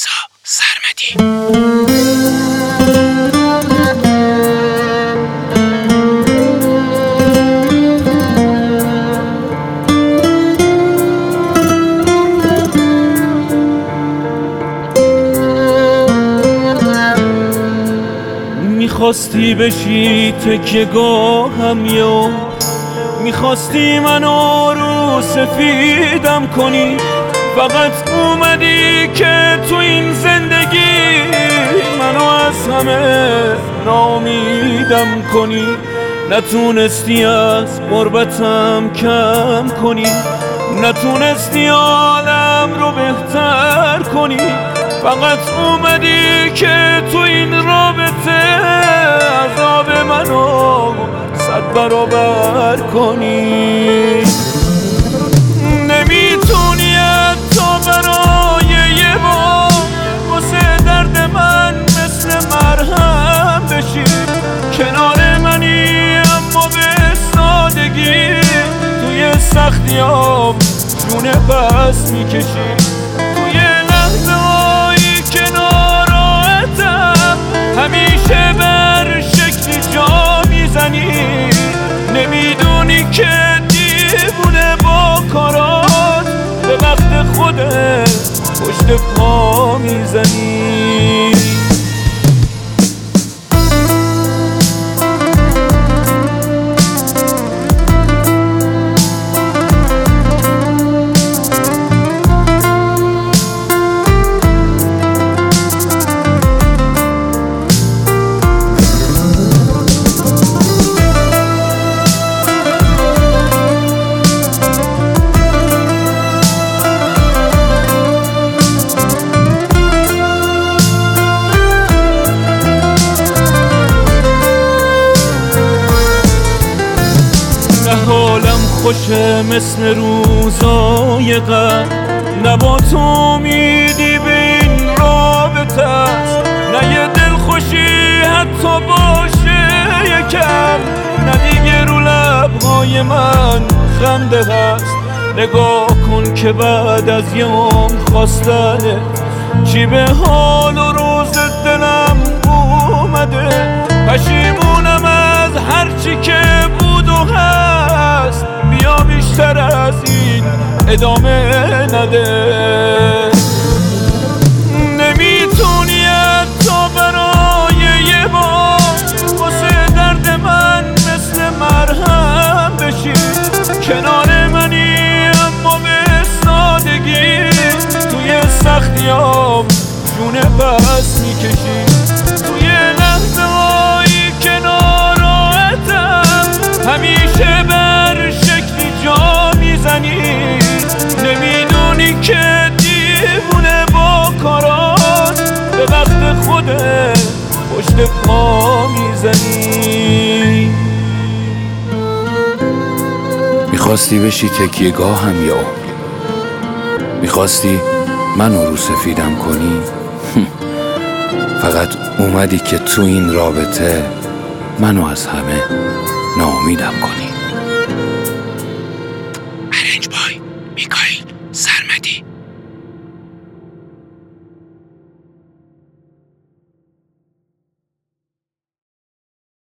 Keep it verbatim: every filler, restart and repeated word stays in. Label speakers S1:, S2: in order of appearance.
S1: رضا سرمدی.
S2: میخواستی بشی تکیه گاهم یا میخواستی منو رو سفیدم کنی، فقط اومدی که تو این زندگی منو از همه ناامیدم کنی. نتونستی از غربتم کم کنی، نتونستی عالم رو بهتر کنی، فقط اومدی که تو این رابطه عذاب منو صد برابر کنی. نمیتونی حتی برای یه بار واسه درد من مثل مرهم بشی، کنار منی اما به سادگی توی سختیام جون پس میکشی. توی لحظه هایی که ناراحتم همیشه بر شکلی جا میزنی، نمیدونی که دیوونه با کارات به وقت خودت پشت پا میزنی. حالم خوشه مثل روزای قبل، نه با تو امیدی به این رابطه است، نه یه دل خوشی حتی باشه یکم، نه دیگه رو لبهای من خنده هست. نگاه کن که بعد از یه عمر خواستنه چی به حال و روز دلم اومده. پشیمونم از هرچی که بود و هست، بیا بیشتر از این ادامه نده. نمیتونی حتی برای یه بار واسه درد من مثل مرهم بشی، کنار منی اما به سادگی توی سختیام جون پس میکشی. توی لحظه هایی که ناراحتم همیشه بر شکلی جا میزنی، نمیدونی که دیوونه با کارات به وقت خودت پشت پا میزنی.
S1: میخواستی بشی تکیه گاهم یا میخواستی منو رو سفیدم کنی، فقط اومدی که تو این رابطه منو از همه ناامیدم کنی. ارنج بای میکائیل سرمدی.